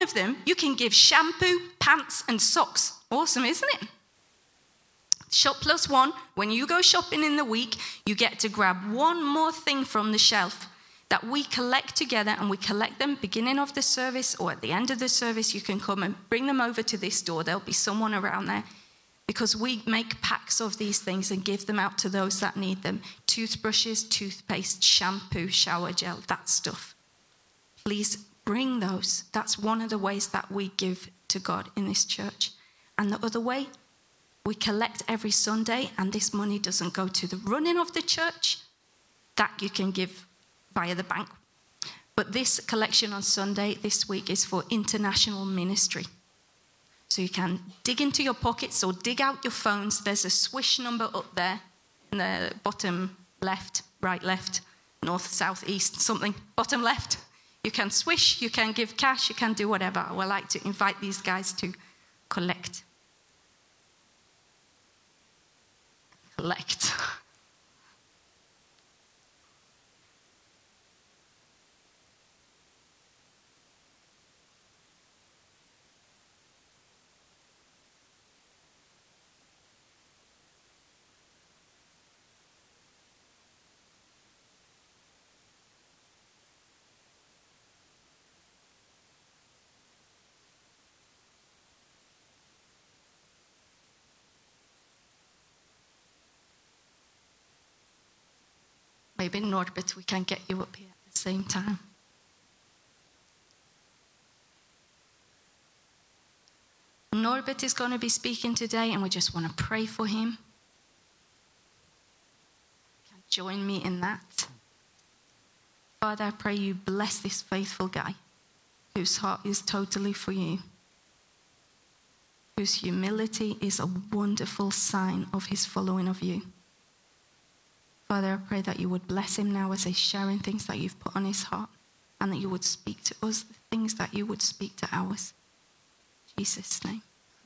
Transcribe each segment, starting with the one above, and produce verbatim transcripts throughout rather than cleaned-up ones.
of them, you can give shampoo, pants, and socks. Awesome, isn't it? Shop plus one. When you go shopping in the week, you get to grab one more thing from the shelf that we collect together, and we collect them beginning of the service or at the end of the service. You can come and bring them over to this door. There'll be someone around there, because we make packs of these things and give them out to those that need them. Toothbrushes, toothpaste, shampoo, shower gel, that stuff. Please bring those. That's one of the ways that we give to God in this church. And the other way, we collect every Sunday, and this money doesn't go to the running of the church. That you can give via the bank. But this collection on Sunday this week is for international ministry. So you can dig into your pockets or dig out your phones. There's a Swish number up there in the bottom left, right, left, north, south, east, something, bottom left. You can swish, you can give cash, you can do whatever. I would like to invite these guys to collect. Collect. Maybe Norbert, we can get you up here at the same time. Norbert is going to be speaking today, and we just want to pray for him. You can join me in that. Father, I pray you bless this faithful guy whose heart is totally for you, whose humility is a wonderful sign of his following of you. Father, I pray that you would bless him now as he's sharing things that you've put on his heart, and that you would speak to us the things that you would speak to ours. In Jesus' name.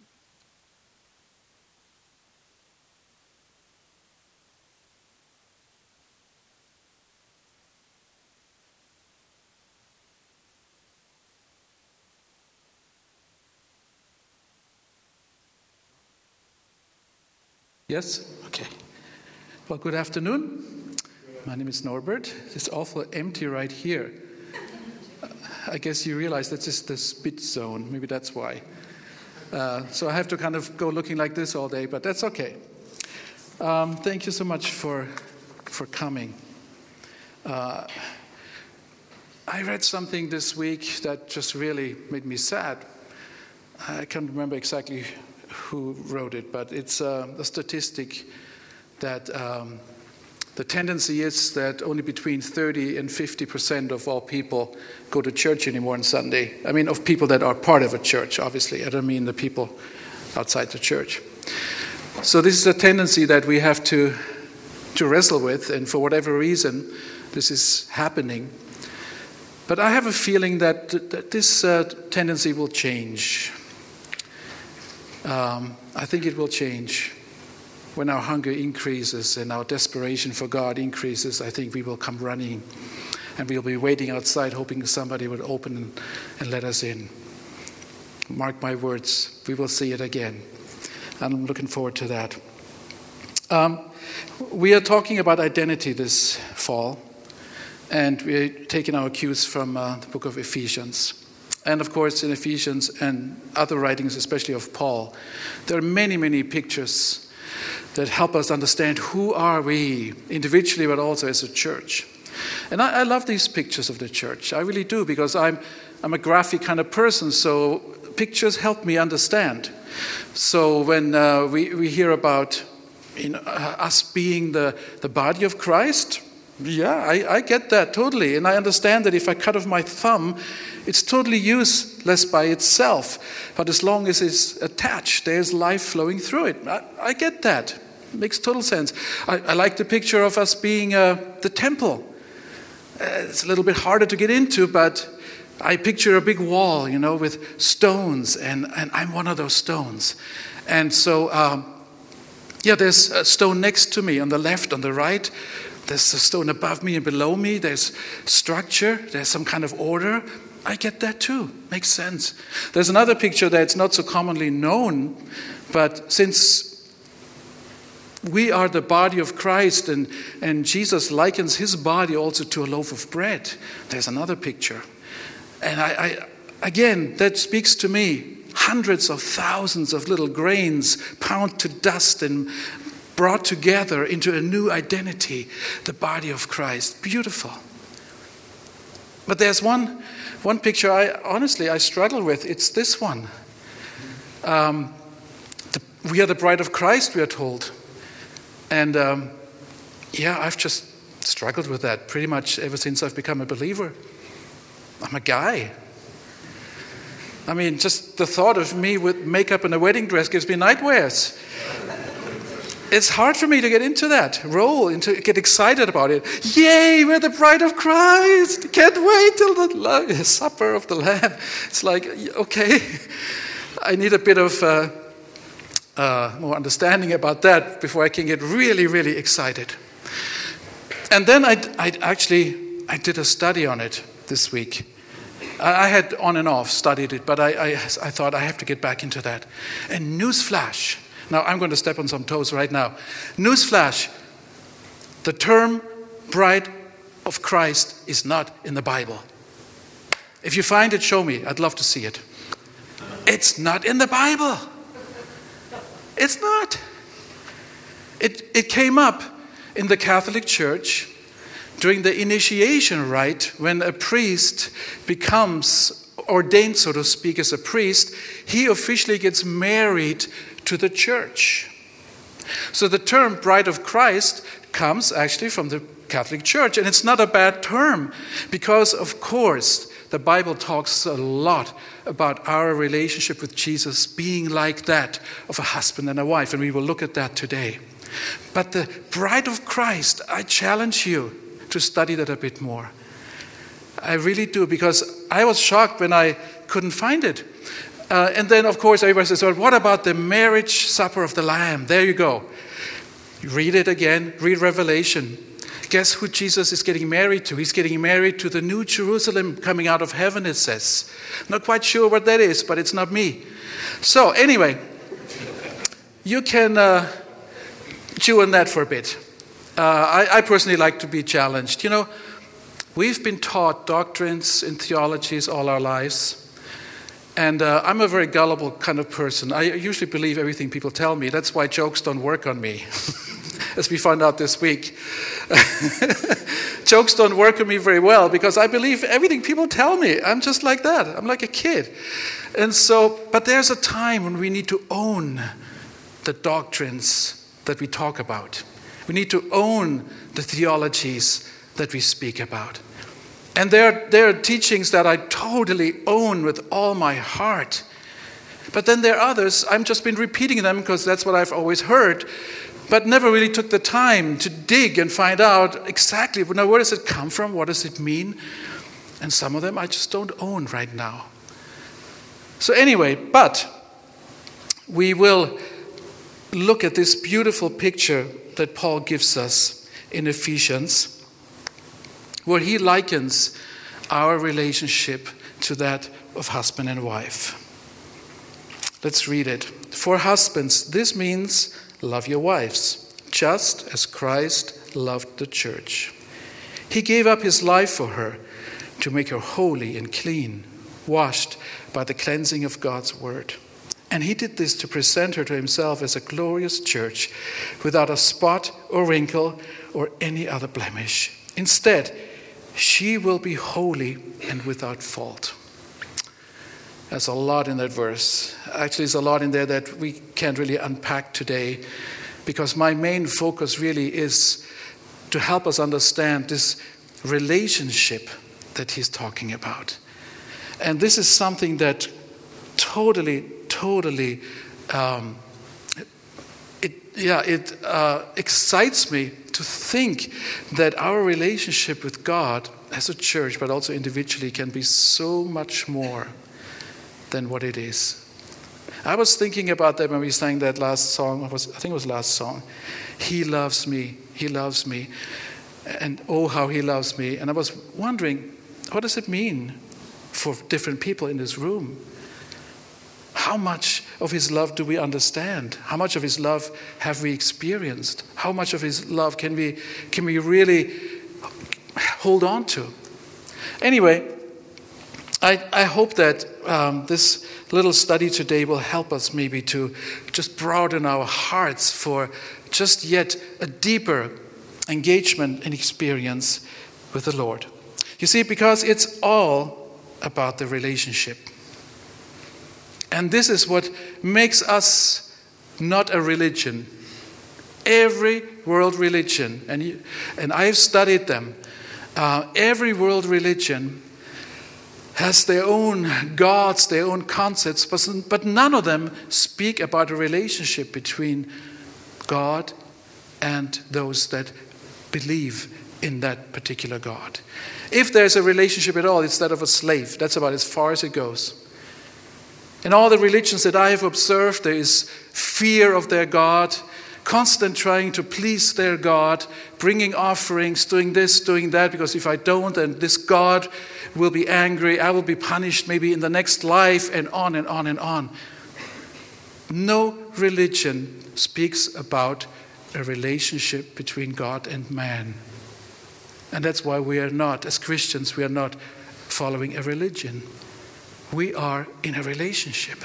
Yes? Okay. Well, good afternoon. My name is Norbert. It's awful empty right here. I guess you realize that's just the spit zone. Maybe that's why. Uh, so I have to kind of go looking like this all day, but that's okay. Um, thank you so much for for coming. Uh, I read something this week that just really made me sad. I can't remember exactly who wrote it, but it's uh, a statistic that um, the tendency is that only between thirty and fifty percent of all people go to church anymore on Sunday. I mean, of people that are part of a church, obviously. I don't mean the people outside the church. So this is a tendency that we have to, to wrestle with, and for whatever reason, this is happening. But I have a feeling that, that this uh, tendency will change. Um, I think it will change. When our hunger increases and our desperation for God increases, I think we will come running, and we'll be waiting outside hoping somebody would open and, and let us in. Mark my words, we will see it again. And I'm looking forward to that. Um, we are talking about identity this fall, and we're taking our cues from uh, the book of Ephesians. And of course, in Ephesians and other writings, especially of Paul, there are many, many pictures that help us understand who are we individually, but also as a church. And I, I love these pictures of the church. I really do, because I'm I'm a graphic kind of person, so pictures help me understand. So when uh, we, we hear about you know, uh, us being the, the body of Christ, yeah, I, I get that totally. And I understand that if I cut off my thumb, it's totally useless by itself. But as long as it's attached, there's life flowing through it. I, I get that. It makes total sense. I, I like the picture of us being uh, the temple. Uh, it's a little bit harder to get into, but I picture a big wall, you know, with stones, and, and I'm one of those stones. And so, um, yeah, there's a stone next to me on the left, on the right. There's a stone above me and below me. There's structure. There's some kind of order. I get that too. Makes sense. There's another picture that's not so commonly known, but since we are the body of Christ, and, and Jesus likens his body also to a loaf of bread, there's another picture. And I, I again, that speaks to me. Hundreds of thousands of little grains pound to dust and brought together into a new identity, the body of Christ. Beautiful. But there's one, one picture I honestly I struggle with. It's this one. Um, the, we are the bride of Christ, we are told. And um, yeah, I've just struggled with that pretty much ever since I've become a believer. I'm a guy. I mean, just the thought of me with makeup and a wedding dress gives me nightmares. It's hard for me to get into that role, into get excited about it. Yay, we're the bride of Christ. Can't wait till the, the supper of the Lamb. It's like, okay, I need a bit of uh, uh, more understanding about that before I can get really, really excited. And then I, I actually, I did a study on it this week. I had on and off studied it, but I, I, I thought I have to get back into that. And newsflash. Now, I'm going to step on some toes right now. Newsflash. The term bride of Christ is not in the Bible. If you find it, show me. I'd love to see it. It's not in the Bible. It's not. It, it came up in the Catholic Church during the initiation rite, when a priest becomes ordained, so to speak, as a priest, he officially gets married to the church. So the term bride of Christ comes actually from the Catholic Church, and it's not a bad term because, of course, the Bible talks a lot about our relationship with Jesus being like that of a husband and a wife, and we will look at that today. But the bride of Christ, I challenge you to study that a bit more. I really do, because I was shocked when I couldn't find it. Uh, and then, of course, everybody says, well, what about the marriage supper of the Lamb? There you go. Read it again. Read Revelation. Guess who Jesus is getting married to? He's getting married to the New Jerusalem coming out of heaven, it says. Not quite sure what that is, but it's not me. So, anyway, you can uh, chew on that for a bit. Uh, I, I personally like to be challenged. You know, we've been taught doctrines and theologies all our lives. And uh, I'm a very gullible kind of person. I usually believe everything people tell me. That's why jokes don't work on me, as we found out this week. Jokes don't work on me very well because I believe everything people tell me. I'm just like that. I'm like a kid. And so, but there's a time when we need to own the doctrines that we talk about. We need to own the theologies that we speak about. And there, there are teachings that I totally own with all my heart. But then there are others, I've just been repeating them because that's what I've always heard, but never really took the time to dig and find out exactly, now, where does it come from? What does it mean? And some of them I just don't own right now. So anyway, but we will look at this beautiful picture that Paul gives us in Ephesians, where he likens our relationship to that of husband and wife. Let's read it. For husbands, this means love your wives, just as Christ loved the church. He gave up his life for her to make her holy and clean, washed by the cleansing of God's word. And he did this to present her to himself as a glorious church, without a spot or wrinkle or any other blemish. Instead, she will be holy and without fault. There's a lot in that verse. Actually, there's a lot in there that we can't really unpack today, because my main focus really is to help us understand this relationship that he's talking about. And this is something that totally, totally, um, it, yeah, it uh, excites me to think that our relationship with God as a church, but also individually, can be so much more than what it is. I was thinking about that when we sang that last song. I, was, I think it was last song. He loves me. He loves me. And oh, how he loves me. And I was wondering, what does it mean for different people in this room. How much of his love do we understand? How much of his love have we experienced? How much of his love can we can we really hold on to? Anyway, I, I hope that um, this little study today will help us maybe to just broaden our hearts for just yet a deeper engagement and experience with the Lord. You see, because it's all about the relationship. And this is what makes us not a religion. Every world religion, and, you, and I've studied them, uh, every world religion has their own gods, their own concepts, but, but none of them speak about a relationship between God and those that believe in that particular God. If there's a relationship at all, it's that of a slave. That's about as far as it goes. In all the religions that I have observed, there is fear of their God, constant trying to please their God, bringing offerings, doing this, doing that, because if I don't, then this God will be angry, I will be punished maybe in the next life, and on and on and on. No religion speaks about a relationship between God and man. And that's why we are not, as Christians, we are not following a religion. We are in a relationship.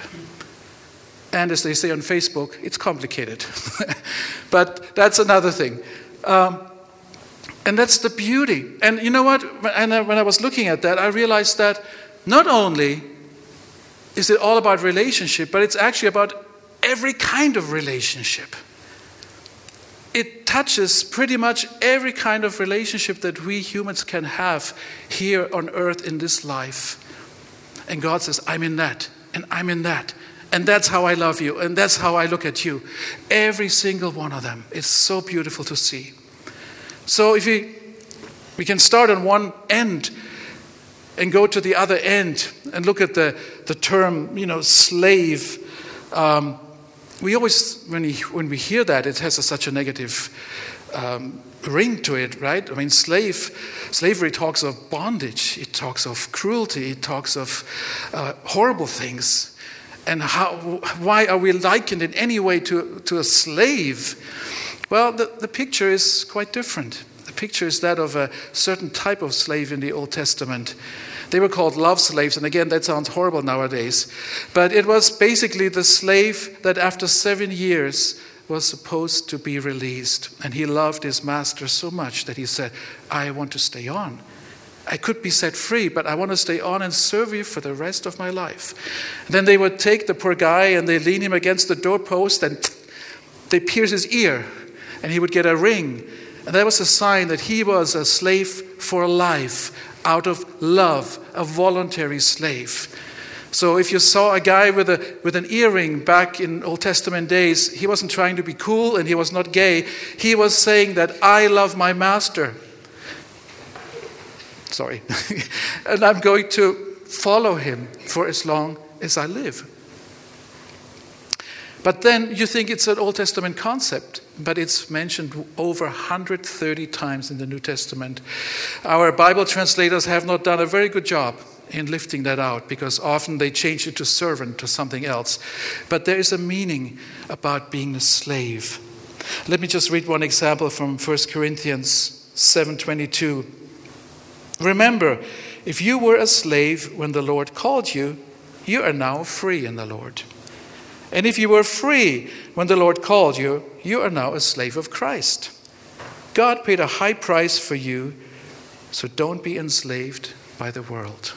And as they say on Facebook, it's complicated. But that's another thing. Um, and that's the beauty. And you know what? And when I was looking at that, I realized that not only is it all about relationship, but it's actually about every kind of relationship. It touches pretty much every kind of relationship that we humans can have here on earth in this life. And God says, I'm in that, and I'm in that. And that's how I love you, and that's how I look at you. Every single one of them. It's so beautiful to see. So if we, we can start on one end and go to the other end and look at the, the term, you know, slave. Um, we always, when we, when we hear that, it has a, such a negative um, ring to it, right? I mean, slave, slavery talks of bondage. It talks of cruelty. It talks of uh, horrible things. And how? Why are we likened in any way to, to a slave? Well, the, the picture is quite different. The picture is that of a certain type of slave in the Old Testament. They were called love slaves, and again, that sounds horrible nowadays. But it was basically the slave that after seven years was supposed to be released. And he loved his master so much that he said, I want to stay on. I could be set free, but I want to stay on and serve you for the rest of my life. And then they would take the poor guy and they lean him against the doorpost and they pierce his ear and he would get a ring. And that was a sign that he was a slave for life, out of love, a voluntary slave. So if you saw a guy with a with an earring back in Old Testament days, he wasn't trying to be cool and he was not gay. He was saying that I love my master. Sorry. And I'm going to follow him for as long as I live. But then you think it's an Old Testament concept, but it's mentioned over one hundred thirty times in the New Testament. Our Bible translators have not done a very good job in lifting that out, because often they change it to servant, to something else. But there is a meaning about being a slave. Let me just read one example from First Corinthians seven twenty-two. Remember, if you were a slave when the Lord called you, you are now free in the Lord. And if you were free when the Lord called you, you are now a slave of Christ. God paid a high price for you, so don't be enslaved by the world.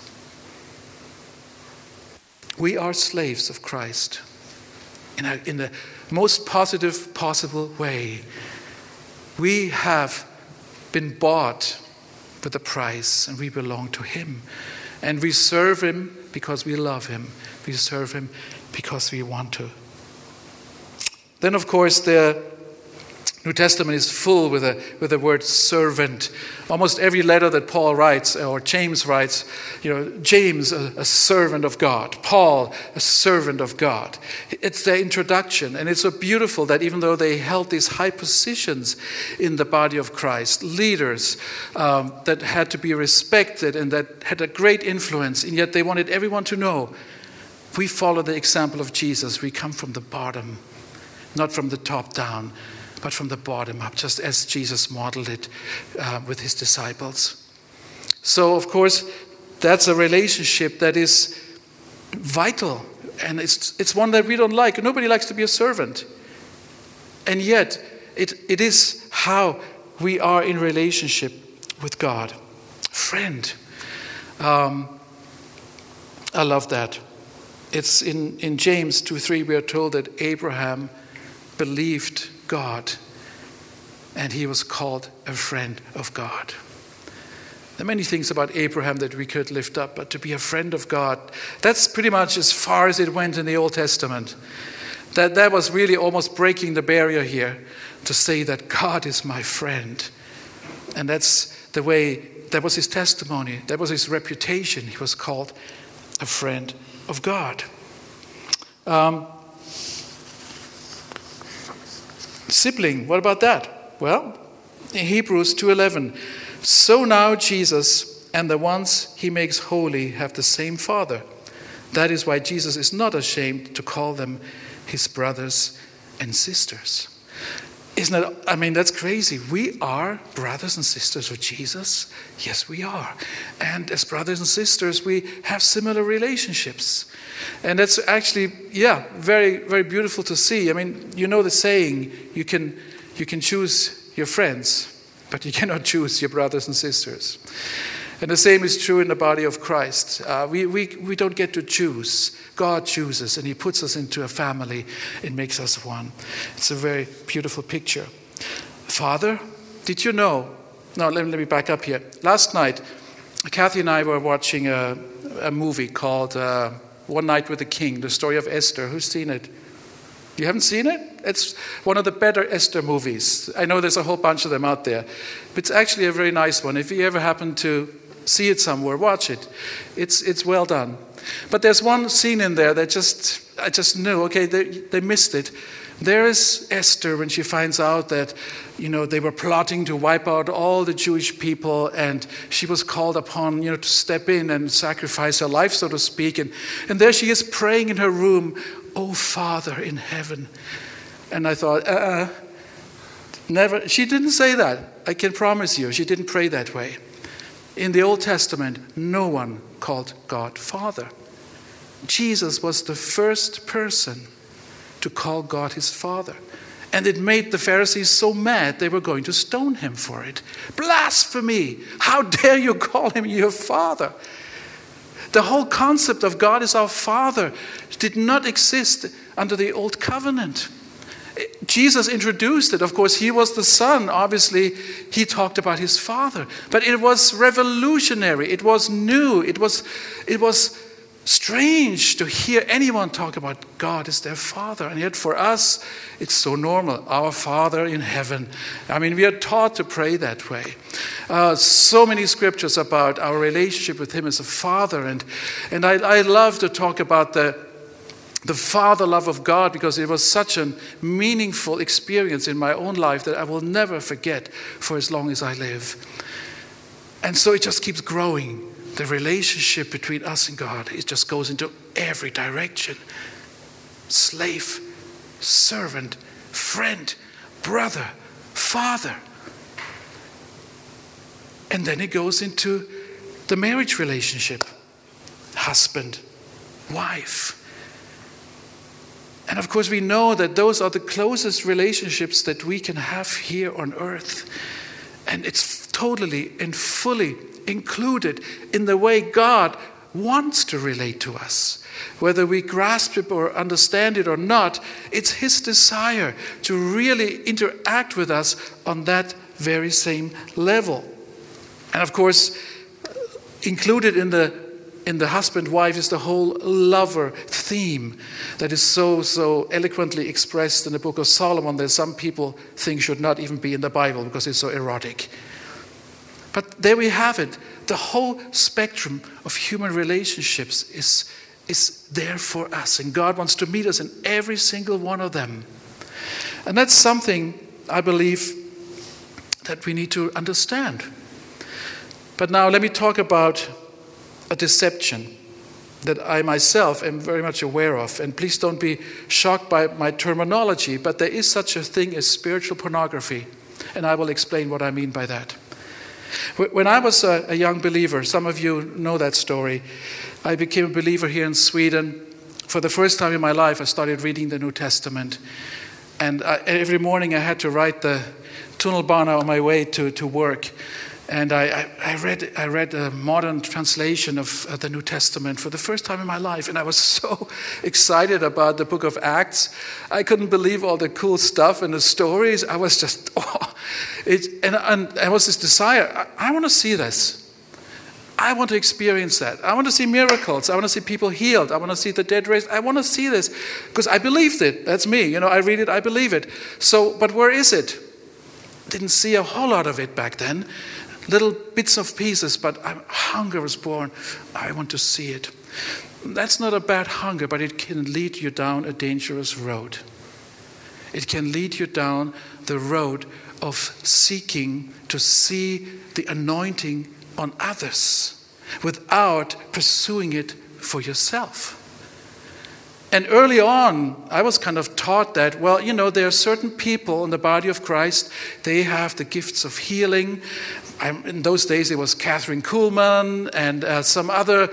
We are slaves of Christ in, a, in the most positive possible way. We have been bought with a price, and we belong to him. And we serve him because we love him. We serve him because we want to. Then, of course, there New Testament is full with, a, with the word servant. Almost every letter that Paul writes, or James writes, you know, James, a, a servant of God. Paul, a servant of God. It's their introduction. And it's so beautiful that even though they held these high positions in the body of Christ, leaders um, that had to be respected and that had a great influence, and yet they wanted everyone to know, we follow the example of Jesus. We come from the bottom, not from the top down, but from the bottom up, just as Jesus modeled it uh, with his disciples. So, of course, that's a relationship that is vital, and it's it's one that we don't like. Nobody likes to be a servant. And yet, it, it is how we are in relationship with God. Friend. Um, I love that. It's in, in James two three, we are told that Abraham believed God, and he was called a friend of God. There are many things about Abraham that we could lift up, but to be a friend of God, that's pretty much as far as it went in the Old Testament. That, that was really almost breaking the barrier here, to say that God is my friend. And that's the way, that was his testimony, that was his reputation. He was called a friend of God. Um, Sibling, what about that? Well, in Hebrews two eleven, so now Jesus and the ones he makes holy have the same Father. That is why Jesus is not ashamed to call them his brothers and sisters. Isn't that, I mean, that's crazy. We are brothers and sisters of Jesus. Yes, we are. And as brothers and sisters, we have similar relationships. And that's actually, yeah, very, very beautiful to see. I mean, you know the saying, you can, you can choose your friends, but you cannot choose your brothers and sisters. And the same is true in the body of Christ. Uh, we, we, we don't get to choose. God chooses, and he puts us into a family and makes us one. It's a very beautiful picture. Father, did you know? No, let me, let me back up here. Last night, Kathy and I were watching a, a movie called uh, One Night with the King, the story of Esther. Who's seen it? You haven't seen it? It's one of the better Esther movies. I know there's a whole bunch of them out there. But it's actually a very nice one. If you ever happen to see it somewhere, watch it. It's it's well done. But there's one scene in there that just I just knew, okay, they, they missed it. There is Esther when she finds out that, you know, they were plotting to wipe out all the Jewish people, and she was called upon, you know, to step in and sacrifice her life, so to speak. And, and there she is praying in her room, "Oh, Father in heaven." And I thought, uh-uh, never. She didn't say that. I can promise you, she didn't pray that way. In the Old Testament, no one called God Father. Jesus was the first person to call God his Father. And it made the Pharisees so mad they were going to stone him for it. Blasphemy! How dare you call him your Father? The whole concept of God as our Father did not exist under the Old Covenant. Jesus introduced it. Of course, he was the Son. Obviously, he talked about his Father. But it was revolutionary. It was new. It was, it was strange to hear anyone talk about God as their Father. And yet for us, it's so normal. Our Father in heaven. I mean, we are taught to pray that way. Uh, so many scriptures about our relationship with him as a Father. And, and I, I love to talk about the The Father love of God, because it was such a meaningful experience in my own life that I will never forget for as long as I live. And so it just keeps growing. The relationship between us and God, it just goes into every direction. Slave, servant, friend, brother, father. And then it goes into the marriage relationship. Husband, wife. And of course, we know that those are the closest relationships that we can have here on earth. And it's totally and fully included in the way God wants to relate to us. Whether we grasp it or understand it or not, it's his desire to really interact with us on that very same level. And of course, included in the in the husband-wife is the whole lover theme that is so, so eloquently expressed in the book of Solomon that some people think should not even be in the Bible because it's so erotic. But there we have it. The whole spectrum of human relationships is, is there for us. And God wants to meet us in every single one of them. And that's something, I believe, that we need to understand. But now let me talk about a deception that I myself am very much aware of. And please don't be shocked by my terminology, but there is such a thing as spiritual pornography. And I will explain what I mean by that. When I was a, a young believer, some of you know that story, I became a believer here in Sweden. For the first time in my life, I started reading the New Testament. And I, every morning I had to write the tunnelbana on my way to, to work. And I, I, I read I read a modern translation of uh, the New Testament for the first time in my life. And I was so excited about the book of Acts. I couldn't believe all the cool stuff and the stories. I was just, oh. It, and, and there was this desire. I, I want to see this. I want to experience that. I want to see miracles. I want to see people healed. I want to see the dead raised. I want to see this because I believed it. That's me. You know, I read it, I believe it. So, but where is it? Didn't see a whole lot of it back then. Little bits of pieces, but hunger was born. I want to see it. That's not a bad hunger, but it can lead you down a dangerous road. It can lead you down the road of seeking to see the anointing on others without pursuing it for yourself. And early on, I was kind of taught that, well, you know, there are certain people in the body of Christ, they have the gifts of healing. I'm, in those days, it was Catherine Kuhlman and uh, some other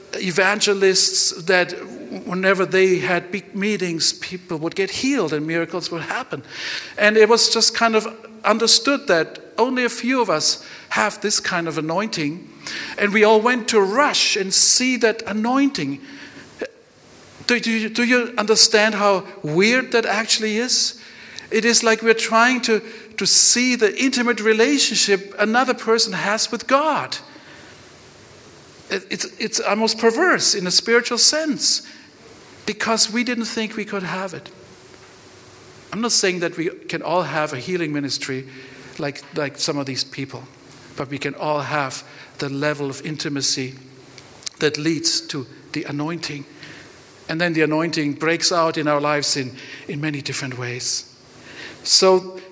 evangelists that whenever they had big meetings, people would get healed and miracles would happen. And it was just kind of understood that only a few of us have this kind of anointing. And we all went to rush and see that anointing. Do you, do you understand how weird that actually is? It is like we're trying to, to see the intimate relationship another person has with God. It, it's, it's almost perverse in a spiritual sense because we didn't think we could have it. I'm not saying that we can all have a healing ministry like, like some of these people, but we can all have the level of intimacy that leads to the anointing. And then the anointing breaks out in our lives in, in many different ways. So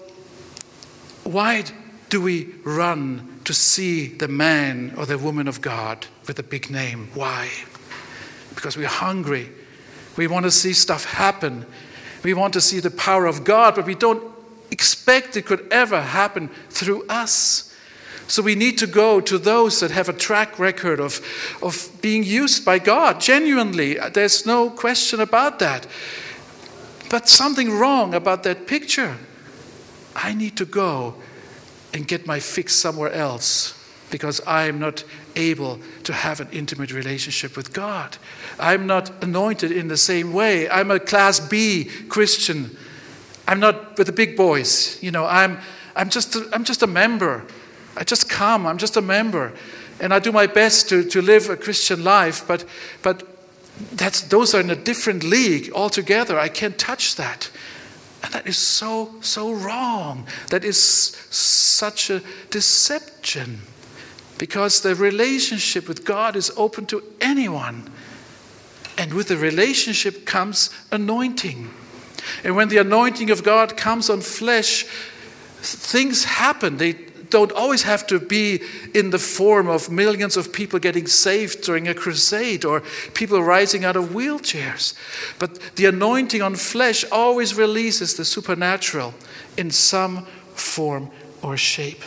why do we run to see the man or the woman of God with a big name? Why? Because we're hungry. We want to see stuff happen. We want to see the power of God, but we don't expect it could ever happen through us. So we need to go to those that have a track record of, of being used by God, genuinely. There's no question about that. But something wrong about that picture. I need to go and get my fix somewhere else because I am not able to have an intimate relationship with God. I'm not anointed in the same way. I'm a class B Christian. I'm not with the big boys. You know, I'm I'm just a, I'm just a member. I just come, I'm just a member. And I do my best to, to live a Christian life, but but that's those are in a different league altogether. I can't touch that. And that is so, so wrong. That is such a deception. Because the relationship with God is open to anyone. And with the relationship comes anointing. And when the anointing of God comes on flesh, things happen. They don't always have to be in the form of millions of people getting saved during a crusade or people rising out of wheelchairs. But the anointing on flesh always releases the supernatural in some form or shape.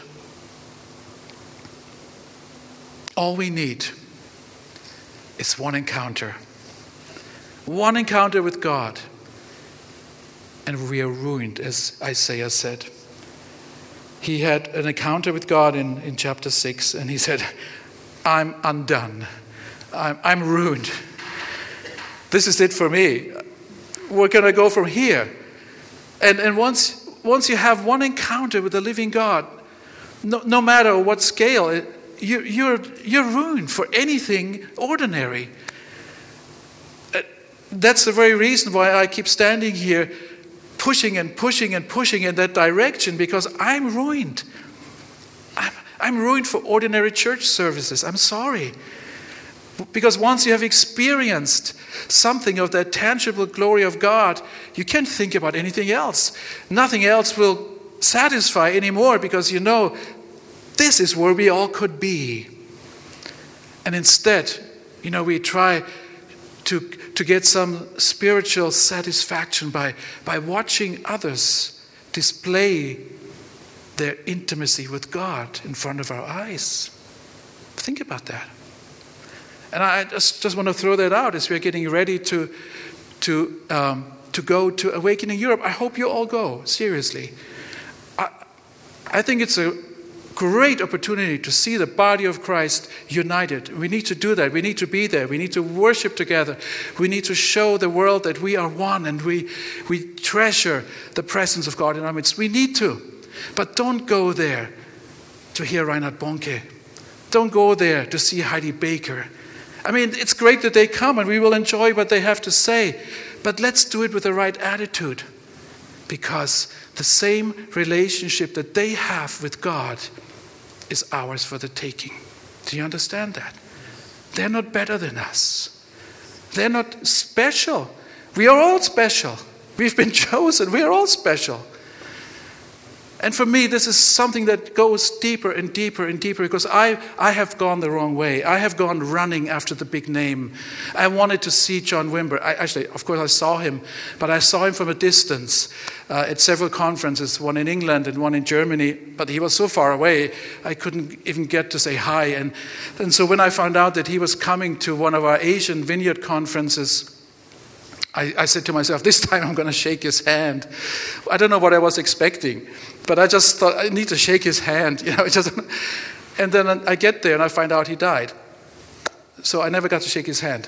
All we need is one encounter. One encounter with God. And we are ruined, as Isaiah said. He had an encounter with God in, in chapter six, and he said, I'm undone. I'm, I'm ruined. This is it for me. We're going to go from here. And, and once, once you have one encounter with the living God, no, no matter what scale, it, you, you're, you're ruined for anything ordinary. Uh, that's the very reason why I keep standing here pushing and pushing and pushing in that direction, because I'm ruined. I'm, I'm ruined for ordinary church services. I'm sorry. Because once you have experienced something of that tangible glory of God, you can't think about anything else. Nothing else will satisfy anymore, because you know this is where we all could be. And instead, you know, we try to, to get some spiritual satisfaction by, by watching others display their intimacy with God in front of our eyes. Think about that. And I just, just want to throw that out as we're getting ready to, to, um, to go to Awakening Europe. I hope you all go, seriously. I, I think it's a great opportunity to see the body of Christ united. We need to do that. We need to be there. We need to worship together. We need to show the world that we are one, and we, we treasure the presence of God in our midst. We need to. But don't go there to hear Reinhard Bonke. Don't go there to see Heidi Baker. I mean, it's great that they come and we will enjoy what they have to say, but let's do it with the right attitude, because the same relationship that they have with God is ours for the taking. Do you understand that? They're not better than us. They're not special. We are all special. We've been chosen. We are all special. And for me, this is something that goes deeper and deeper and deeper, because I, I have gone the wrong way. I have gone running after the big name. I wanted to see John Wimber. I, actually, of course, I saw him, but I saw him from a distance uh, at several conferences, one in England and one in Germany. But he was so far away, I couldn't even get to say hi. And, and so when I found out that he was coming to one of our Asian Vineyard conferences, I, I said to myself, this time I'm going to shake his hand. I don't know what I was expecting, but I just thought, I need to shake his hand. You know, just, and then I get there and I find out he died. So I never got to shake his hand.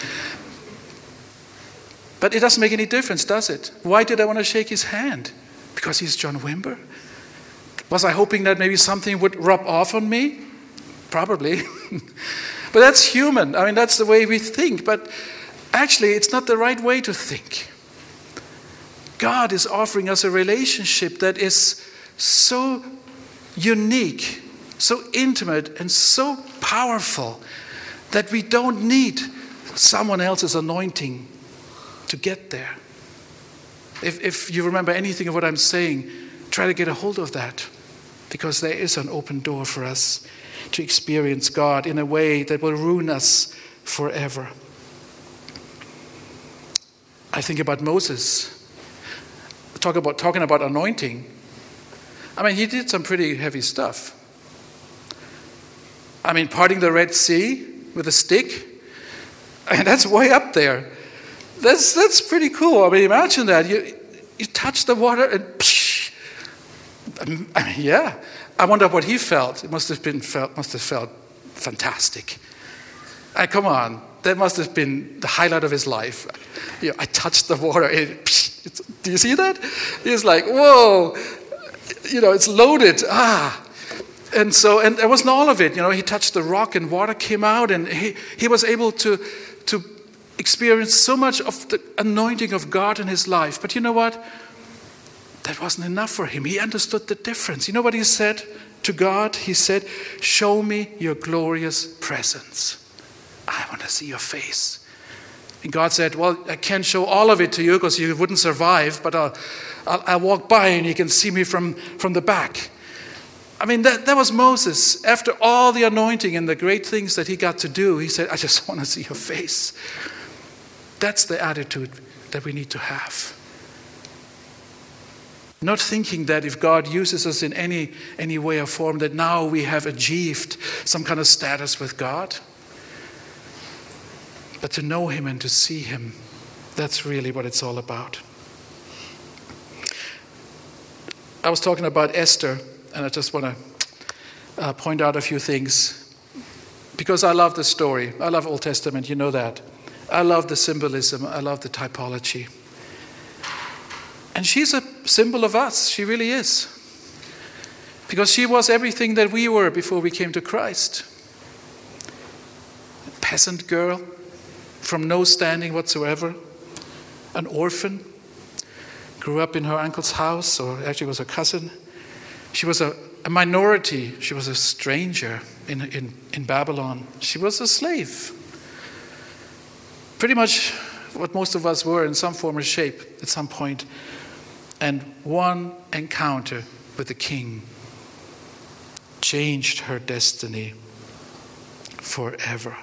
But it doesn't make any difference, does it? Why did I want to shake his hand? Because he's John Wimber? Was I hoping that maybe something would rub off on me? Probably. But that's human. I mean, that's the way we think. But actually, it's not the right way to think. God is offering us a relationship that is so unique, so intimate, and so powerful that we don't need someone else's anointing to get there. If, if you remember anything of what I'm saying, try to get a hold of that, because there is an open door for us to experience God in a way that will ruin us forever. I think about Moses. Talk about talking about anointing. I mean, he did some pretty heavy stuff. I mean, parting the Red Sea with a stick, and that's way up there. That's that's pretty cool. I mean, imagine that. You you touch the water and psh, I mean, yeah. I wonder what he felt. It must have been felt must have felt fantastic. I, come on. That must have been the highlight of his life. You know, I touched the water. It, psh, it's, do you see that? He's like, whoa, you know, it's loaded. Ah, and so, and it wasn't all of it. You know, he touched the rock and water came out, and he, he was able to to experience so much of the anointing of God in his life. But you know what? That wasn't enough for him. He understood the difference. You know what he said to God? He said, "Show me your glorious presence. I want to see your face." And God said, "Well, I can't show all of it to you because you wouldn't survive, but I'll, I'll, I'll walk by and you can see me from, from the back." I mean, that, that was Moses. After all the anointing and the great things that he got to do, he said, "I just want to see your face." That's the attitude that we need to have. Not thinking that if God uses us in any, any way or form, that now we have achieved some kind of status with God. But to know him and to see him, that's really what it's all about. I was talking about Esther, and I just want to uh, point out a few things. Because I love the story. I love Old Testament, you know that. I love the symbolism. I love the typology. And she's a symbol of us. She really is. Because she was everything that we were before we came to Christ. A peasant girl from no standing whatsoever, an orphan, grew up in her uncle's house, or actually was her cousin. She was a, a minority. She was a stranger in, in, in Babylon. She was a slave. Pretty much what most of us were in some form or shape at some point. And one encounter with the king changed her destiny forever.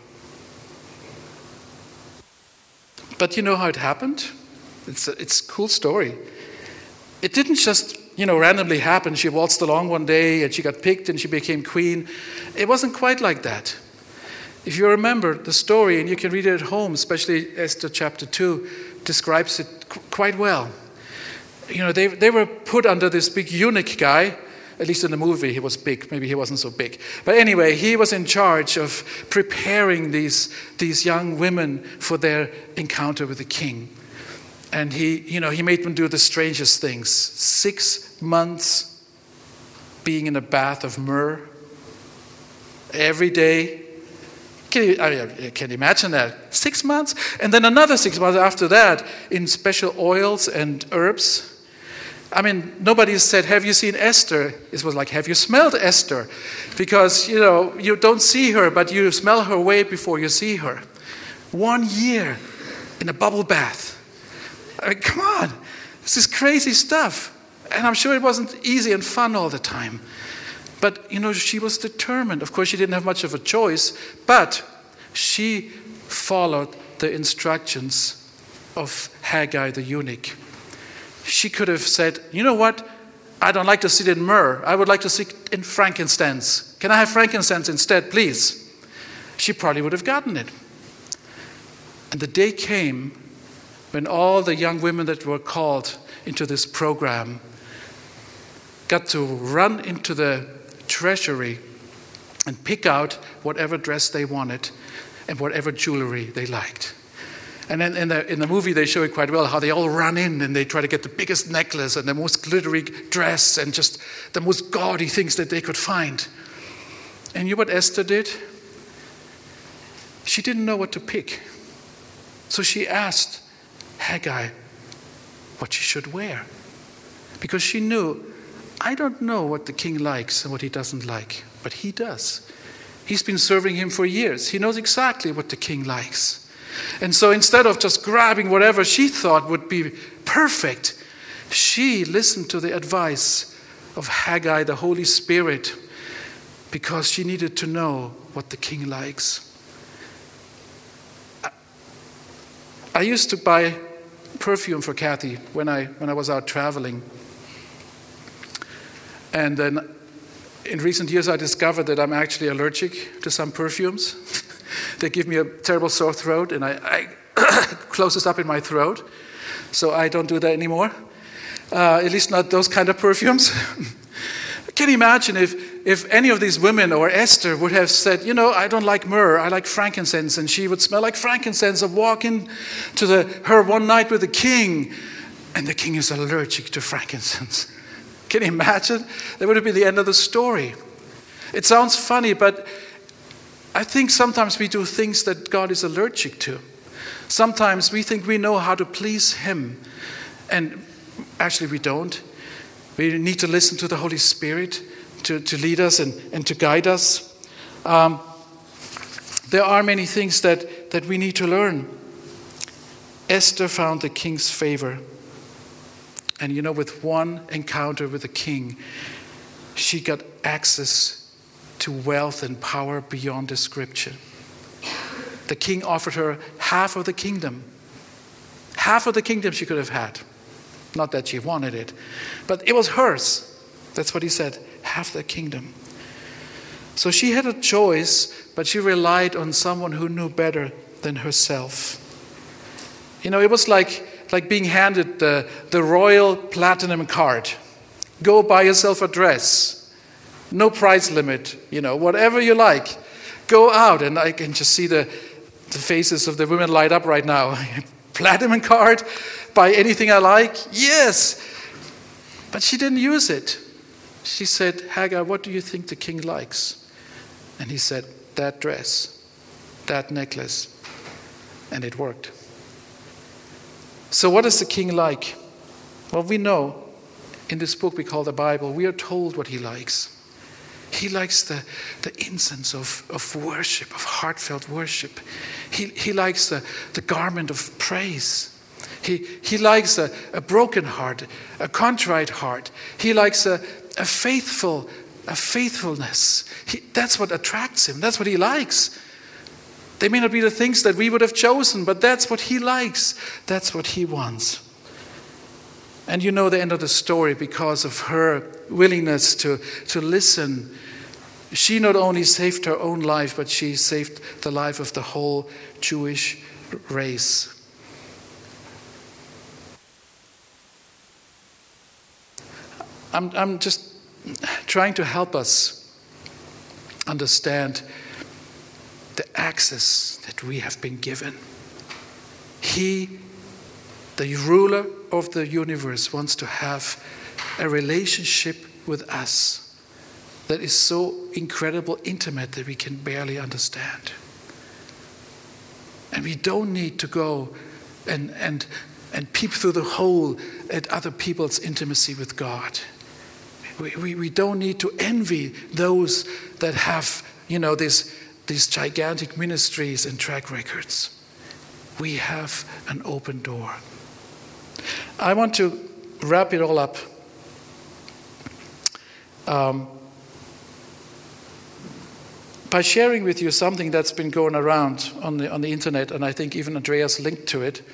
But you know how it happened? It's a, it's a cool story. It didn't just, you know, randomly happen. She waltzed along one day and she got picked and she became queen. It wasn't quite like that. If you remember the story, and you can read it at home, especially Esther chapter two describes it qu- quite well. You know, they they were put under this big eunuch guy. At least in the movie, he was big. Maybe he wasn't so big. But anyway, he was in charge of preparing these, these young women for their encounter with the king. And he, you know, he made them do the strangest things. Six months being in a bath of myrrh every day. Can you, I mean, can you imagine that? Six months? And then another six months after that in special oils and herbs. I mean, nobody said, have you seen Esther? It was like, have you smelled Esther? Because, you know, you don't see her, but you smell her way before you see her. One year in a bubble bath. I mean, come on. This is crazy stuff. And I'm sure it wasn't easy and fun all the time. But, you know, she was determined. Of course, she didn't have much of a choice, but she followed the instructions of Haggai the eunuch. She could have said, you know what? I don't like to sit in myrrh. I would like to sit in frankincense. Can I have frankincense instead, please? She probably would have gotten it. And the day came when all the young women that were called into this program got to run into the treasury and pick out whatever dress they wanted and whatever jewelry they liked. And then in the, in the movie, they show it quite well, how they all run in and they try to get the biggest necklace and the most glittery dress and just the most gaudy things that they could find. And you know what Esther did? She didn't know what to pick. So she asked Haggai what she should wear. Because she knew, I don't know what the king likes and what he doesn't like, but he does. He's been serving him for years. He knows exactly what the king likes. And so instead of just grabbing whatever she thought would be perfect, she listened to the advice of Haggai, the Holy Spirit, because she needed to know what the king likes. I used to buy perfume for Kathy when I when I was out traveling. And then in recent years I discovered that I'm actually allergic to some perfumes. They give me a terrible sore throat, and I, I close this up in my throat. So I don't do that anymore. Uh, at least not those kind of perfumes. Can you imagine if, if any of these women or Esther would have said, you know, I don't like myrrh, I like frankincense, and she would smell like frankincense and walk in to the, her one night with the king, and the king is allergic to frankincense. Can you imagine? That would have been the end of the story. It sounds funny, but I think sometimes we do things that God is allergic to. Sometimes we think we know how to please him, and actually we don't. We need to listen to the Holy Spirit to, to lead us and, and to guide us. Um, there are many things that, that we need to learn. Esther found the king's favor. And you know, with one encounter with the king, she got access to wealth and power beyond description. The king offered her half of the kingdom. Half of the kingdom she could have had. Not that she wanted it, but it was hers. That's what he said, half the kingdom. So she had a choice, but she relied on someone who knew better than herself. You know, it was like, like being handed the, the royal platinum card. Go buy yourself a dress. No price limit, you know, whatever you like. Go out, and I can just see the, the faces of the women light up right now. Platinum card, buy anything I like? Yes. But she didn't use it. She said, Hagar, what do you think the king likes? And he said, that dress, that necklace. And it worked. So what is the king like? Well, we know in this book we call the Bible, we are told what he likes. He likes the, the incense of, of worship, of heartfelt worship. He, he likes the, the garment of praise. He, he likes a, a broken heart, a contrite heart. He likes a, a faithful, a faithfulness. He, that's what attracts him. That's what he likes. They may not be the things that we would have chosen, but that's what he likes. That's what he wants. And you know the end of the story. Because of her willingness to, to listen, she not only saved her own life, but she saved the life of the whole Jewish race. I'm, I'm just trying to help us understand the access that we have been given. He, the ruler of the universe, wants to have a relationship with us that is so incredible, intimate, that we can barely understand. And we don't need to go and, and, and peep through the hole at other people's intimacy with God. We, we, we don't need to envy those that have, you know, this, these gigantic ministries and track records. We have an open door. I want to wrap it all up. Um, by sharing with you something that's been going around on the, on the internet, and I think even Andreas linked to it.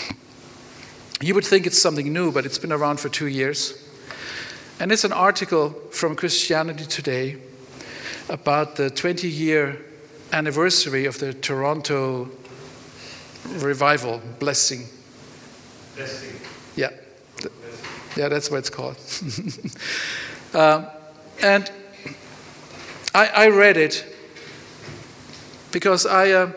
You would think it's something new, but it's been around for two years. And it's an article from Christianity Today about the twenty-year anniversary of the Toronto revival, blessing. Blessing. Yeah, yeah, that's what it's called. um, and I, I read it because I, uh,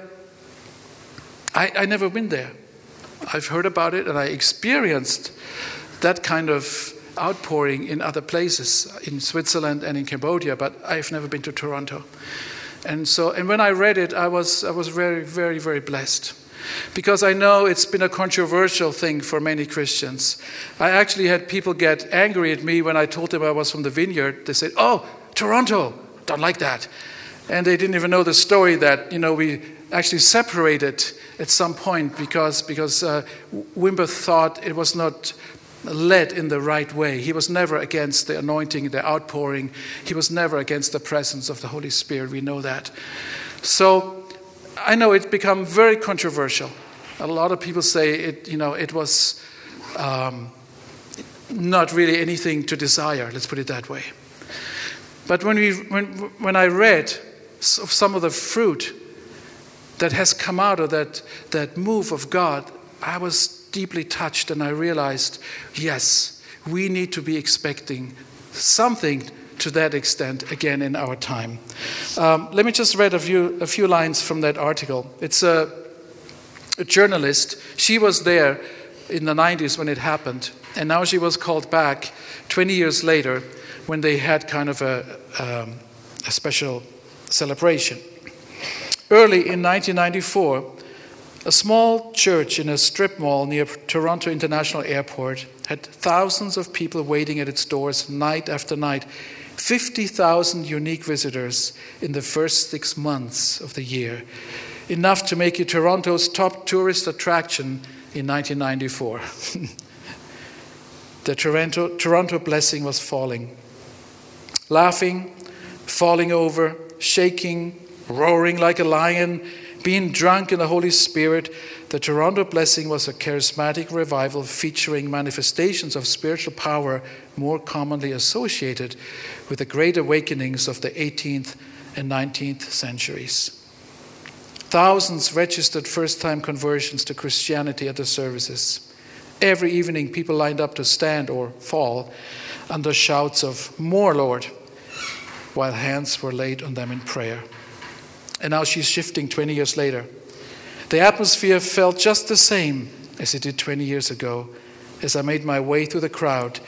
I, I never been there. I've heard about it and I experienced that kind of outpouring in other places, in Switzerland and in Cambodia, but I've never been to Toronto. And so, and when I read it, I was I was very, very, very blessed. Because I know it's been a controversial thing for many Christians. I actually had people get angry at me when I told them I was from the Vineyard. They said, oh, Toronto, don't like that. And they didn't even know the story that, you know, we actually separated at some point because, because uh, Wimber thought it was not led in the right way. He was never against the anointing, the outpouring. He was never against the presence of the Holy Spirit. We know that. So I know it's become very controversial. A lot of people say it, you know, it was um, not really anything to desire. Let's put it that way. But when we, when when I read some of the fruit that has come out of that that move of God, I was deeply touched, and I realized, yes, we need to be expecting something to that extent again in our time. Um, let me just read a few a few lines from that article. It's a, a journalist. She was there in the nineties when it happened, and now she was called back twenty years later when they had kind of a, um, a special celebration. Early in nineteen ninety-four, a small church in a strip mall near Toronto International Airport had thousands of people waiting at its doors night after night. fifty thousand unique visitors in the first six months of the year. Enough to make it Toronto's top tourist attraction in nineteen ninety-four. The Toronto, Toronto blessing was falling. Laughing, falling over, shaking, roaring like a lion, being drunk in the Holy Spirit, the Toronto blessing was a charismatic revival featuring manifestations of spiritual power more commonly associated with the great awakenings of the eighteenth and nineteenth centuries. Thousands registered first-time conversions to Christianity at the services. Every evening, people lined up to stand or fall under shouts of, "More, Lord," while hands were laid on them in prayer. And now she's shifting twenty years later. The atmosphere felt just the same as it did twenty years ago. As I made my way through the crowd,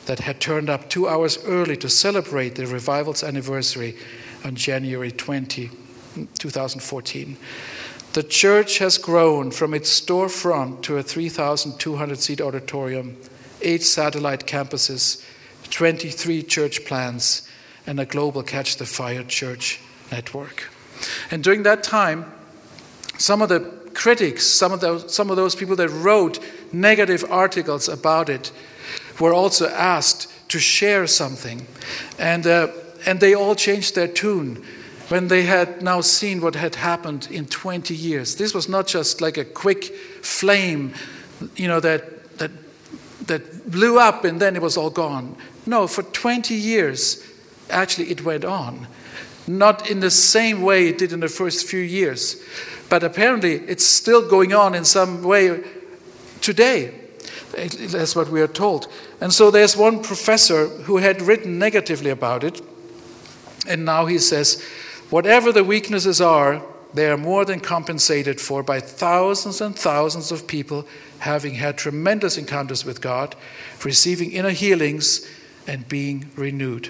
that had turned up two hours early to celebrate the revival's anniversary on January twentieth, twenty fourteen. The church has grown from its storefront to a three thousand two hundred seat auditorium, eight satellite campuses, twenty-three church plants, and a global Catch the Fire church network. And during that time, some of the critics, some of those, some of those people that wrote negative articles about it were also asked to share something. And, uh, and they all changed their tune when they had now seen what had happened in twenty years. This was not just like a quick flame, you know, that, that, that blew up and then it was all gone. No, for twenty years, actually it went on. Not in the same way it did in the first few years. But apparently it's still going on in some way today. That's what we are told. And so there's one professor who had written negatively about it. And now he says, whatever the weaknesses are, they are more than compensated for by thousands and thousands of people having had tremendous encounters with God, receiving inner healings, and being renewed.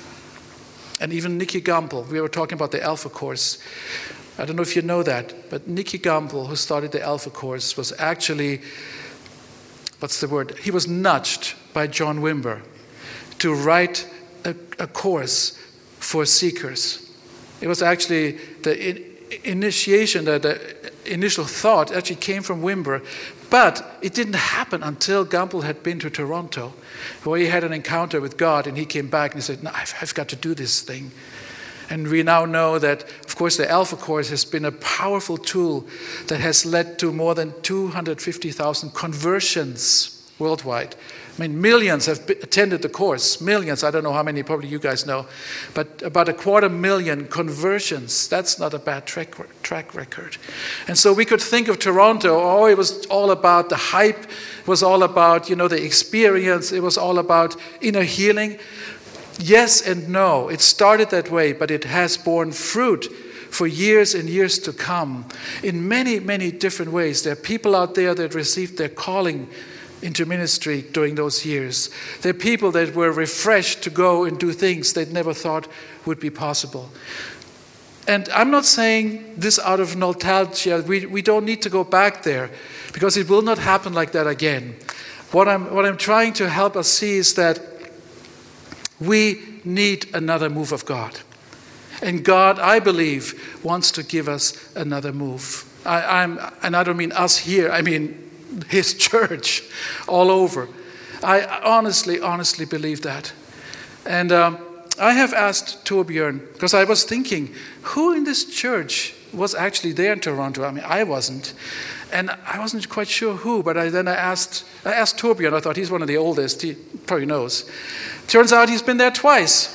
And even Nicky Gumbel, we were talking about the Alpha Course. I don't know if you know that, but Nicky Gumbel, who started the Alpha Course, was actually, what's the word? He was nudged by John Wimber to write a, a course for seekers. It was actually the in, initiation, the, the initial thought actually came from Wimber, but it didn't happen until Gumbel had been to Toronto, where he had an encounter with God, and he came back and he said, no, I've, I've got to do this thing. And we now know that, of course, the Alpha Course has been a powerful tool that has led to more than two hundred fifty thousand conversions worldwide. I mean, millions have attended the course. Millions, I don't know how many, probably you guys know. But about a quarter million conversions. That's not a bad track, track record. And so we could think of Toronto, oh, it was all about the hype. It was all about, you know, the experience. It was all about inner healing. Yes and no. It started that way, but it has borne fruit for years and years to come in many, many different ways. There are people out there that received their calling into ministry during those years. There are people that were refreshed to go and do things they'd never thought would be possible. And I'm not saying this out of nostalgia. We, we don't need to go back there because it will not happen like that again. What I'm, what I'm trying to help us see is that we need another move of God. And God, I believe, wants to give us another move. I, I'm, and I don't mean us here, I mean His church all over. I honestly, honestly believe that. And um, I have asked Torbjörn, because I was thinking, who in this church was actually there in Toronto? I mean, I wasn't. And I wasn't quite sure who, but I, then I asked I asked Torbjörn. I thought he's one of the oldest. He probably knows. Turns out he's been there twice.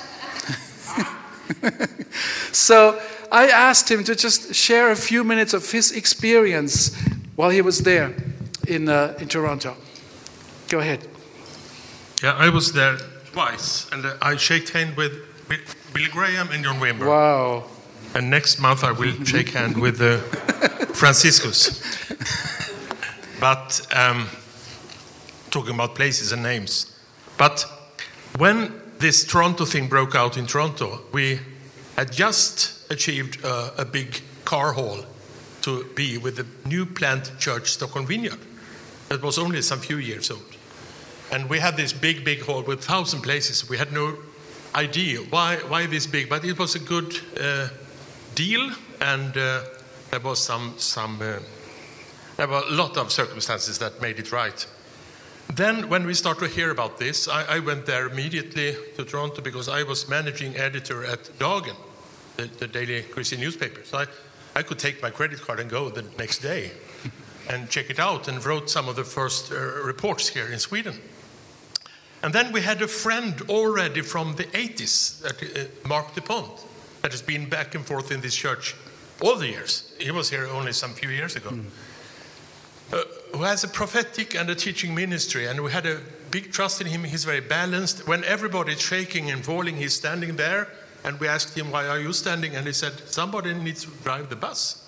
So I asked him to just share a few minutes of his experience while he was there in uh, in Toronto. Go ahead. Yeah, I was there twice, and uh, I shaked hand with Billy Graham and John Wimber. Wow. And next month I will shake hand with uh, Franciscus. But um, talking about places and names. But when this Toronto thing broke out in Toronto, we had just achieved uh, a big car hall to be with the new plant church Stockholm Vineyard. That was only some few years old. And we had this big, big hall with thousand places. We had no idea why why this big, but it was a good uh, deal, and uh, there was some some uh, there were a lot of circumstances that made it right. Then, when we started to hear about this, I, I went there immediately to Toronto because I was managing editor at Dagen, the, the daily Christian newspaper. So I, I could take my credit card and go the next day and check it out, and wrote some of the first uh, reports here in Sweden. And then we had a friend already from the eighties, uh, Mark DuPont, that has been back and forth in this church all the years. He was here only some few years ago. Mm. Uh, who has a prophetic and a teaching ministry, and we had a big trust in him. He's very balanced. When everybody's shaking and falling, he's standing there, and we asked him, why are you standing? And he said, somebody needs to drive the bus.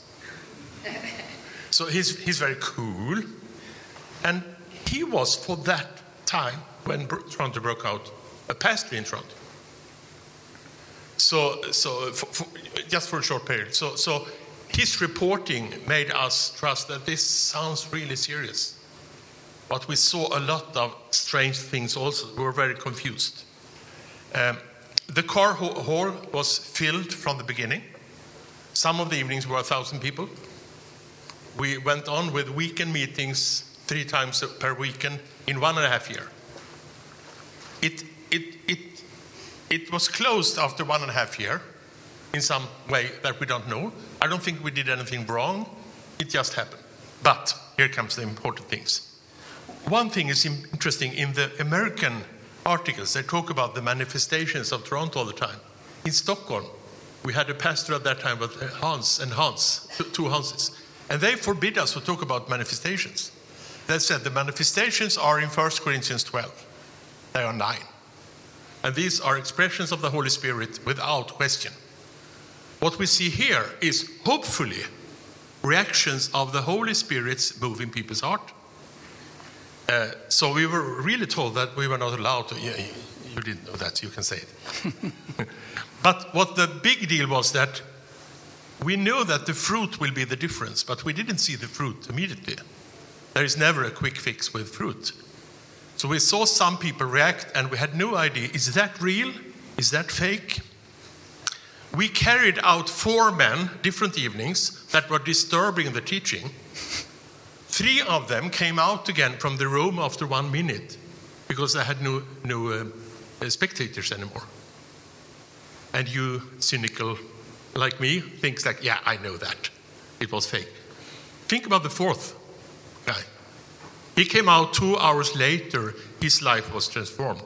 So he's, he's very cool. And he was, for that time when Toronto broke out, a pastor in Toronto. So, so for, for, just for a short period. So, so his reporting made us trust that this sounds really serious. But we saw a lot of strange things also. We were very confused. Um, the car hall was filled from the beginning. Some of the evenings were a thousand people. We went on with weekend meetings three times per weekend in one and a half year. It, it, it, it was closed after one and a half year in some way that we don't know. I don't think we did anything wrong. It just happened. But here comes the important things. One thing is interesting. In the American articles, they talk about the manifestations of Toronto all the time. In Stockholm, we had a pastor at that time with Hans and Hans, two Hanses. And they forbid us to talk about manifestations. They said the manifestations are in First Corinthians twelve. They are nine. And these are expressions of the Holy Spirit without question. What we see here is hopefully reactions of the Holy Spirit's moving people's heart. Uh, so we were really told that we were not allowed to. Yeah, you didn't know that, you can say it. But what the big deal was that we knew that the fruit will be the difference, but we didn't see the fruit immediately. There is never a quick fix with fruit. So we saw some people react, and we had no idea, is that real? Is that fake? We carried out four men, different evenings, that were disturbing the teaching. Three of them came out again from the room after one minute because they had no, no uh, spectators anymore. And you, cynical like me, thinks like, yeah, I know that. It was fake. Think about the fourth guy. He came out two hours later, his life was transformed.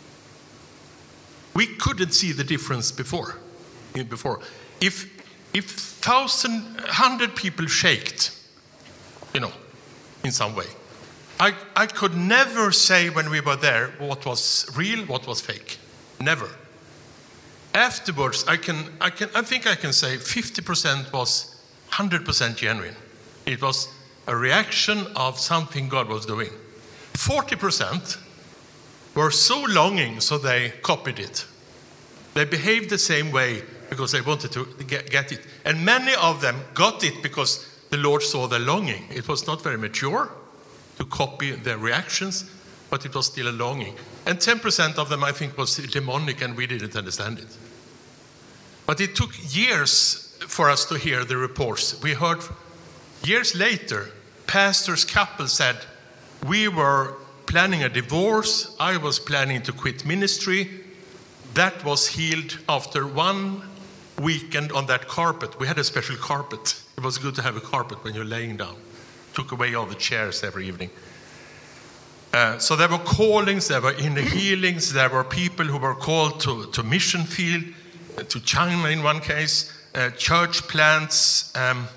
We couldn't see the difference before. before. If if thousand, hundred people shaked, you know, in some way, I, I could never say when we were there what was real, what was fake. Never. Afterwards, I can I can I think I can say fifty percent was one hundred percent genuine. It was a reaction of something God was doing. forty percent were so longing, so they copied it. They behaved the same way because they wanted to get, get it. And many of them got it because the Lord saw their longing. It was not very mature to copy their reactions, but it was still a longing. And ten percent of them, I think, was demonic, and we didn't understand it. But it took years for us to hear the reports. We heard years later, pastors' couple said, we were planning a divorce. I was planning to quit ministry. That was healed after one weekend on that carpet. We had a special carpet. It was good to have a carpet when you're laying down. Took away all the chairs every evening. Uh, so there were callings, there were inner healings, there were people who were called to, to mission field, uh, to China in one case, uh, church plants. Um,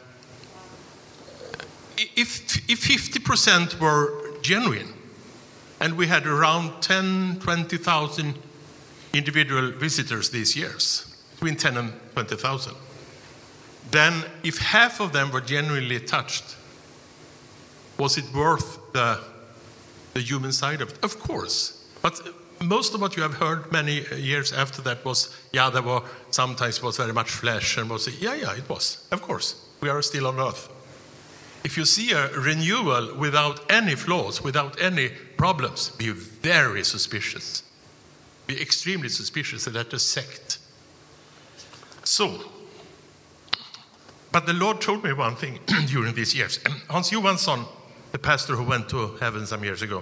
if, if fifty percent were genuine, and we had around ten, twenty thousand individual visitors these years, between ten and twenty thousand, then if half of them were genuinely touched, was it worth the, the human side of it? Of course. But most of what you have heard many years after that was, yeah, there were sometimes was very much flesh, and was, yeah, yeah, it was. Of course. We are still on earth. If you see a renewal without any flaws, without any problems, be very suspicious. Be extremely suspicious that that's a sect. So, but the Lord told me one thing during these years. Hans Johansson, the pastor who went to heaven some years ago,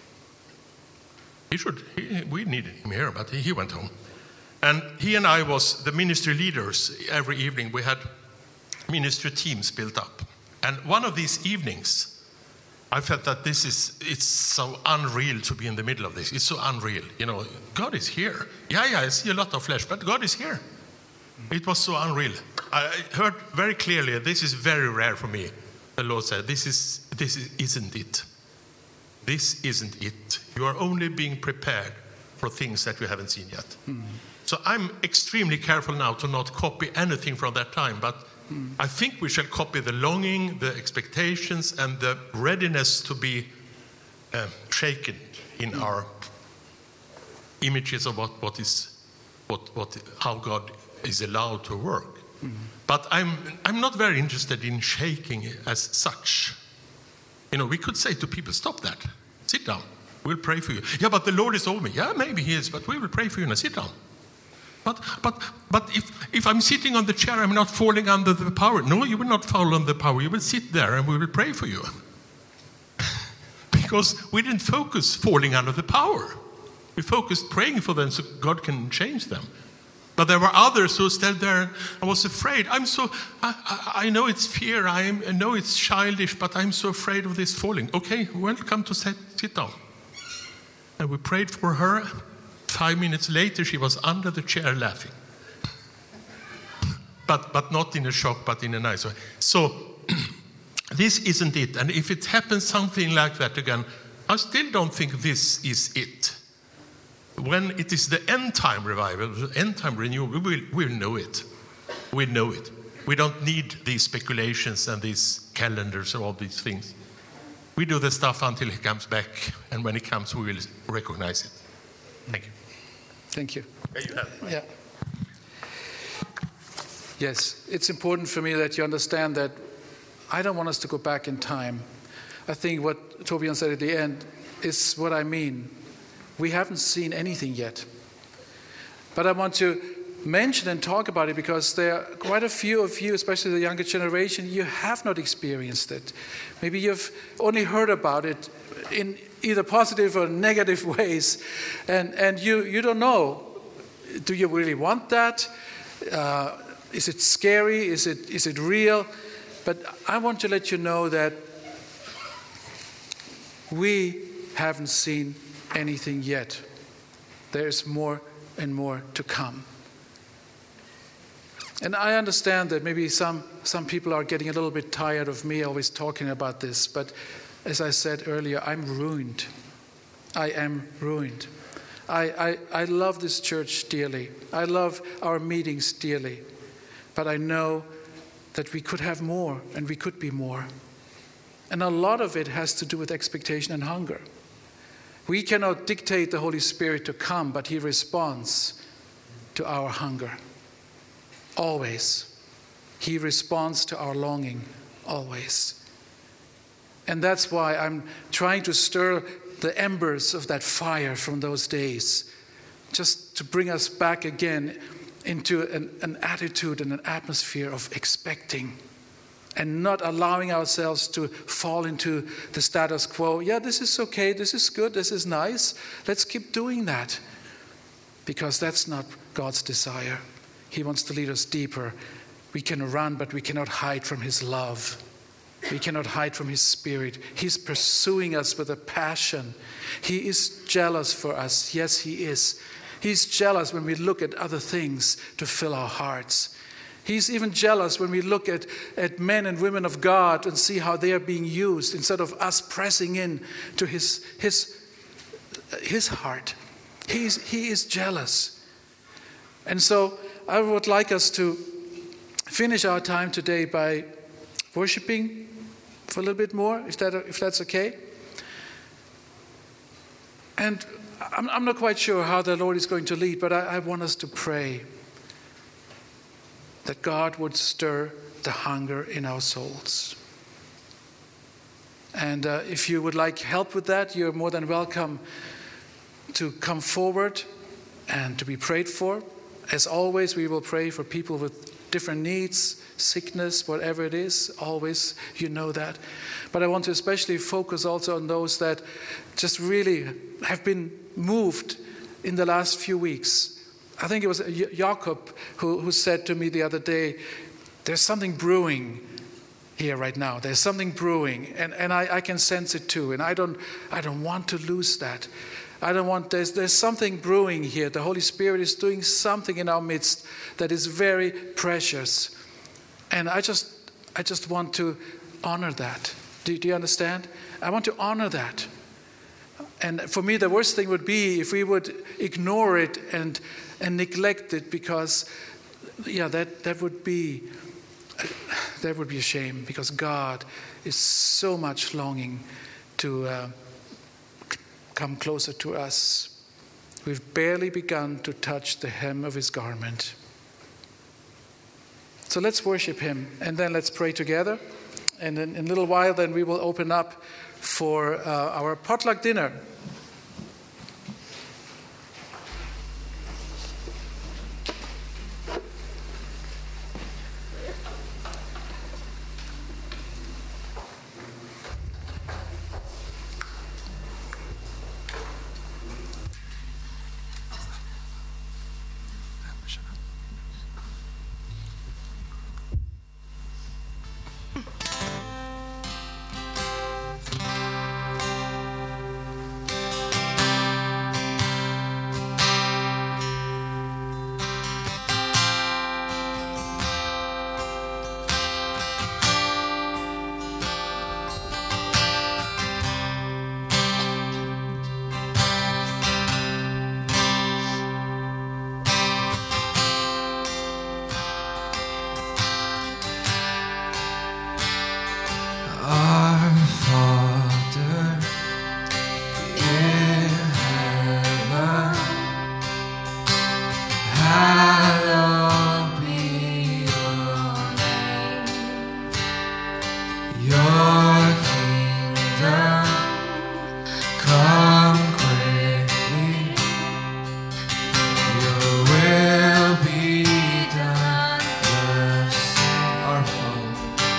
he should, he, we needed him here, but he, he went home. And he and I was the ministry leaders. Every evening we had ministry teams built up. And one of these evenings, I felt that this is, it's so unreal to be in the middle of this. It's so unreal. You know, God is here. Yeah, yeah, I see a lot of flesh, but God is here. It was so unreal. I heard very clearly, this is very rare for me. The Lord said, this is, this is, isn't it. This isn't it. You are only being prepared for things that you haven't seen yet. Mm. So I'm extremely careful now to not copy anything from that time, but mm. I think we shall copy the longing, the expectations, and the readiness to be uh, shaken in our images of what, what is, what, what, how God is allowed to work. Mm-hmm. But I'm, I'm not very interested in shaking as such. You know, we could say to people, stop that, sit down, we'll pray for you. Yeah, but the Lord is over me. Yeah, maybe he is, but we will pray for you. Now sit down. But but but if, if I'm sitting on the chair, I'm not falling under the power. No, you will not fall under the power. You will sit there and we will pray for you. Because we didn't focus falling under the power. We focused praying for them so God can change them. But there were others who stood there and was afraid. I'm so, I, I, I know it's fear, I, am, I know it's childish, but I'm so afraid of this falling. Okay, welcome to sit, sit down. And we prayed for her. Five minutes later, she was under the chair laughing. But, but not in a shock, but in a nice way. So, this isn't it. And if it happens something like that again, I still don't think this is it. When it is the end time revival, the end time renewal, we will we'll know it. We know it. We don't need these speculations and these calendars and all these things. We do the stuff until he comes back, and when he comes, we will recognize it. Thank you. Thank you. Yeah, you have. Yeah. Yes, it's important for me that you understand that I don't want us to go back in time. I think what Torbjörn said at the end is what I mean. We haven't seen anything yet. But I want to mention and talk about it because there are quite a few of you, especially the younger generation, you have not experienced it. Maybe you've only heard about it in either positive or negative ways, and, and you, you don't know, do you really want that? Uh, is it scary? Is it, is it real? But I want to let you know that we haven't seen anything yet. There's more and more to come. And I understand that maybe some, some people are getting a little bit tired of me always talking about this, but as I said earlier, I'm ruined. I am ruined. I, I, I love this church dearly. I love our meetings dearly. But I know that we could have more and we could be more. And a lot of it has to do with expectation and hunger. We cannot dictate the Holy Spirit to come, but he responds to our hunger. Always. He responds to our longing. Always. And that's why I'm trying to stir the embers of that fire from those days, just to bring us back again into an, an attitude and an atmosphere of expecting and not allowing ourselves to fall into the status quo. Yeah, this is okay, this is good, this is nice. Let's keep doing that, because that's not God's desire. He wants to lead us deeper. We can run, but we cannot hide from his love. We cannot hide from his spirit. He's pursuing us with a passion. He is jealous for us. Yes, he is. He's jealous when we look at other things to fill our hearts. He's even jealous when we look at, at men and women of God and see how they are being used instead of us pressing in to his, his, his heart. He's, he is jealous. And so I would like us to finish our time today by worshiping for a little bit more, if that if that's okay. And I'm, I'm not quite sure how the Lord is going to lead, but I, I want us to pray that God would stir the hunger in our souls. And uh, if you would like help with that, you're more than welcome to come forward and to be prayed for. As always, we will pray for people with different needs, sickness, whatever it is, always, you know that. But I want to especially focus also on those that just really have been moved in the last few weeks. I think it was Jakob who, who said to me the other day, there's something brewing here right now. There's something brewing, and, and I, I can sense it too, and I don't, I don't want to lose that. I don't want, there's, there's something brewing here. The Holy Spirit is doing something in our midst that is very precious. And I just, I just want to honor that. Do, do you understand? I want to honor that. And for me, the worst thing would be if we would ignore it and, and neglect it, because, yeah, that, that would be, that would be a shame, because God is so much longing to, uh, come closer to us. We've barely begun to touch the hem of his garment. So let's worship him, and then let's pray together. And in, in a little while, then we will open up for uh, our potluck dinner.